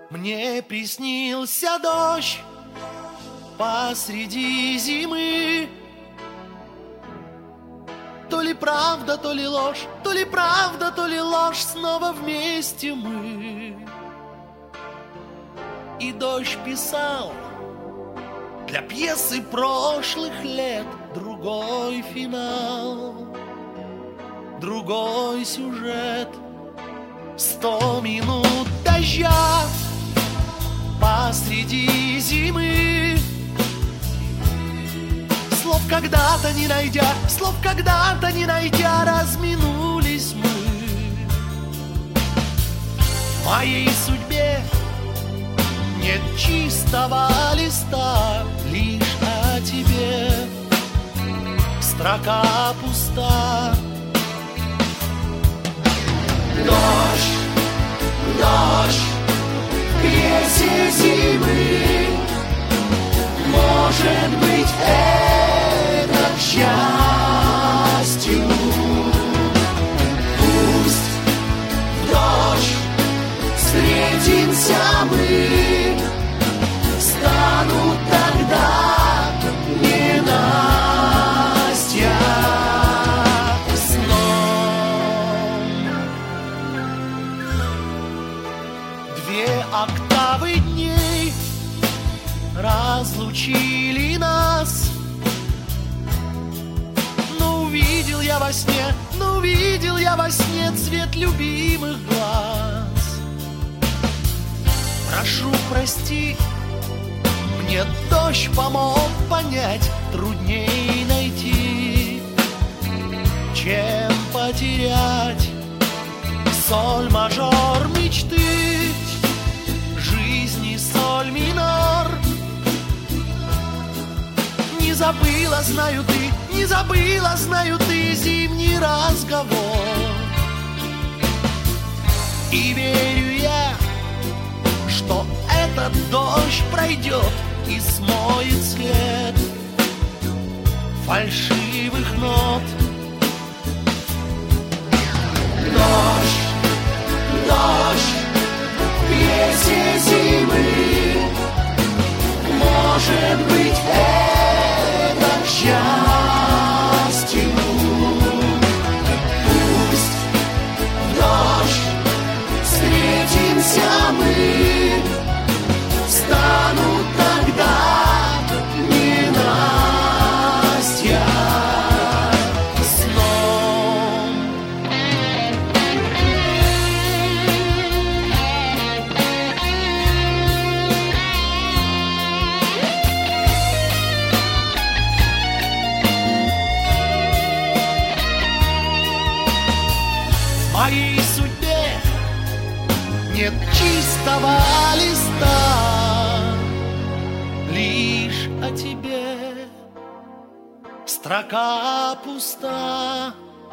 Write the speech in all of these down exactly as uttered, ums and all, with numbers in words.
Мне приснился дождь посреди зимы. То ли правда, то ли ложь, то ли правда, то ли ложь, снова вместе мы. И дождь писал для пьесы прошлых лет другой финал, другой сюжет. Сто минут дождя посреди зимы. Слов когда-то не найдя, слов когда-то не найдя, разминулись мы. В моей судьбе нет чистого листа, лишь о тебе строка пуста. Дождь, дождь, песня зимы, может быть, это к счастью. Пусть в дождь встретимся мы, станут тогда ненастья сном. Две октавы дней разлучили нас, но увидел я во сне, но увидел я во сне цвет любимых глаз. Прошу, прости, мне дождь помог понять, трудней найти, чем потерять. Соль мажор мечты, жизни соль минор. Не забыла, знаю ты, не забыла, знаю ты зимний разговор. И верю я, что этот дождь пройдет и смоет след фальшивых нот. Дождь, дождь, песня зимы, может быть, это к счастью. Пусть в дождь встретимся мы, станут тогда ненастья сном. В моей судьбе нет чистого листа, лишь о тебе строка пуста.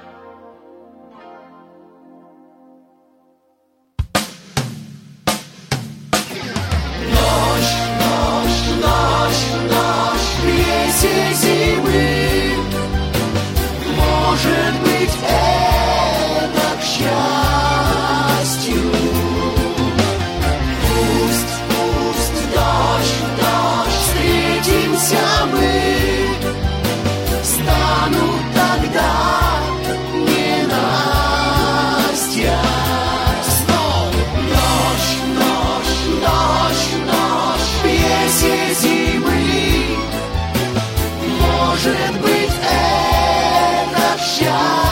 Дождь, дождь, дождь, дождь, песня зимы, может быть, это к счастью. Пусть, пусть дождь, дождь, встретимся мы, станут тогда ненастья сном. Дождь, дождь, дождь, дождь, песня зимы, может быть, это к счастью.